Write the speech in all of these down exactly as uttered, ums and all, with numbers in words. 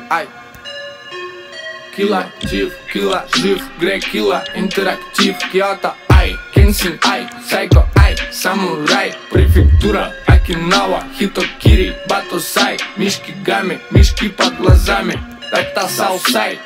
ай. Кила, Тив, Кила, жив, Грег, Кила, интерактив, Киото, ай, Кенсин, ай, Сайко, ай, Самурай, префектура, Окинава, Хитокири, Батусай, Мишки Гами, мишки под глазами, это Саусай.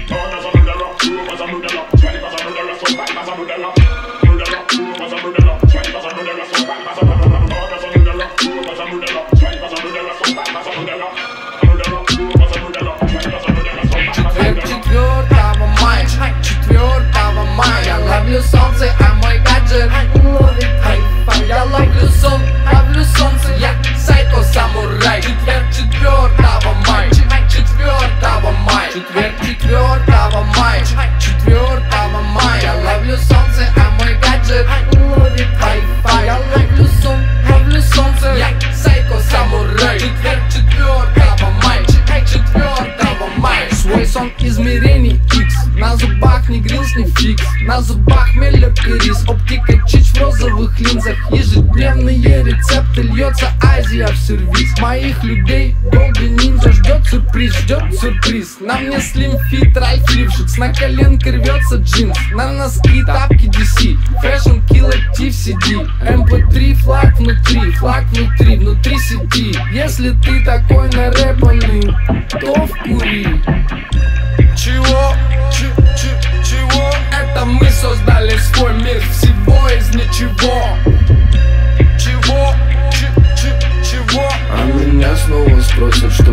четвёртого мая я ловлю солнце, а мой гаджет ловит хай-фай. Я ловлю сон, ловлю солнце, я Сайко Самурай. Четверг четвёртого мая, четвёртого мая, четверг четвёртого мая, четвёртого мая я ловлю солнце, а мой гаджет ловит хай-фай. Я ловлю сон, ловлю солнце, я Сайко Самурай. Четверг четвёртого мая, четвёртого мая. Свой сон измерений X. На зубах не грилс, не фикс. На зубах мелек и рис. Оптика чич в розовых линзах. Ежедневные рецепты, льется Азия в сервис. Моих людей долго ниндзя ждет сюрприз, ждет сюрприз. На мне слим фит, Ральф Лившиц. На коленке рвется джинс. На носки тапки ди си. Фэшн Килла Тив си ди. эм пэ три флаг внутри, флаг внутри, внутри сети. Если ты такой нарэпанный, то вкури. Чего? Ч, ч, чего? Это мы создали свой мир, всего из ничего. Чего? Ч, ч, чего? А меня снова спросят, что